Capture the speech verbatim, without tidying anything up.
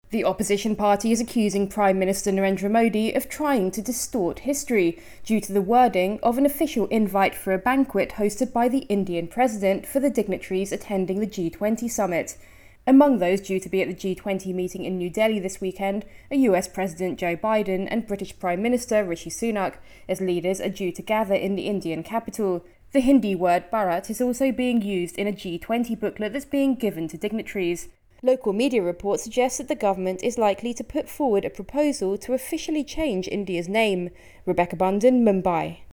The opposition party is accusing Prime Minister Narendra Modi of trying to distort history due to the wording of an official invite for a banquet hosted by the Indian president for the dignitaries attending the G twenty summit. Among those due to be at the G twenty meeting in New Delhi this weekend are U S President Joe Biden and British Prime Minister Rishi Sunak, as leaders are due to gather in the Indian capital. The Hindi word Bharat is also being used in a G twenty booklet that's being given to dignitaries. Local media reports suggest that the government is likely to put forward a proposal to officially change India's name. Rebecca Bunden, Mumbai.